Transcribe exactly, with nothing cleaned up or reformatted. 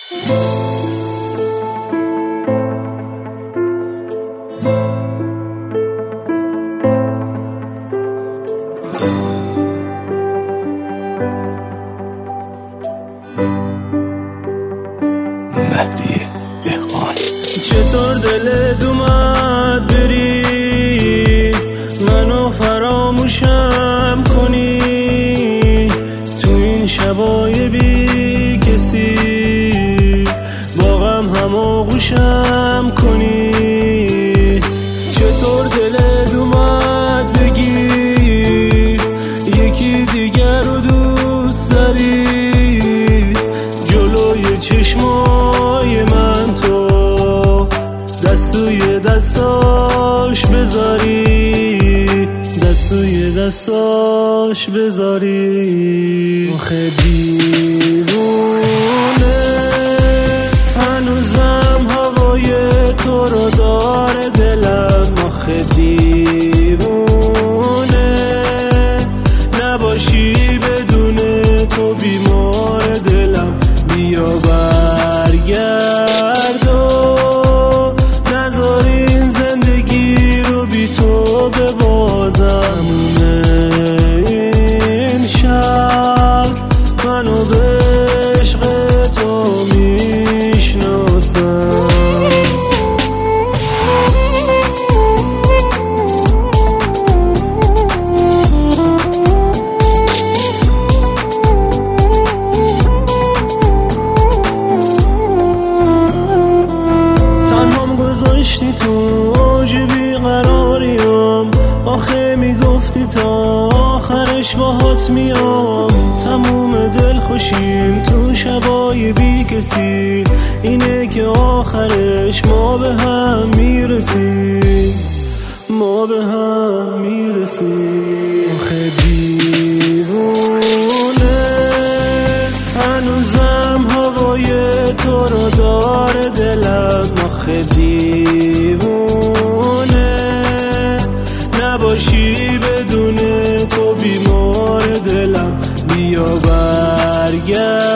مهدی دهقان. چطور دلت اومد بری منو فراموشم کنی تو این شبای بی کسی با غم هم آغوشم کنی؟ چطور دلت اومد بگی یکی دیگر رو دوست داری جلوی چشمای من تو دستوی دستاش بذاری دستوی دستاش بذاری. آخه دیوونه هنوزم هوای تو رو داره دلم. آخه دیوونه نباشی بدون تو بیمار دلم. بیا برگرد و نذار این زندگی رو بی تو ببازم. این شهر منو به عشق تو میشناسم. گذاشتی تو اوج بیقراریم. آخه میگفتی تا آخرش باهات میام. تموم دل خوشیم تو شبای بی کسی اینه که آخرش ما به هم میرسیم ما به هم میرسیم. آخه دیوونه هنوزم هوای تو رو داره دلم. آخه دیوونه نباشی بدون تو بیمار دلم. بیا برگرد